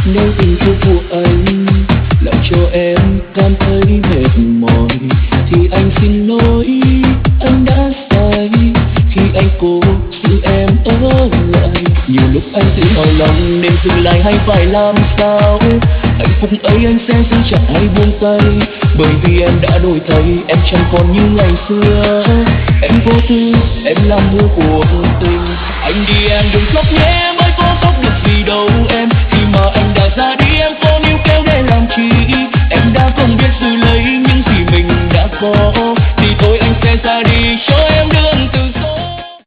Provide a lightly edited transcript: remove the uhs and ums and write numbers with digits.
Nếu tình yêu của anh làm cho em cảm thấy mệt mỏi thì anh xin lỗi, anh đã sai khi anh cố giữ em ở lại. Nhiều lúc anh tự hỏi lòng nên dừng lại hay phải làm sao. Hạnh phúc ấy anh sẽ giữ chặt hay buông tay, bởi vì em đã đổi thay, em chẳng còn như ngày xưa. Em vô tư, em làm mưa của tình, anh đi em đừng khóc nhé.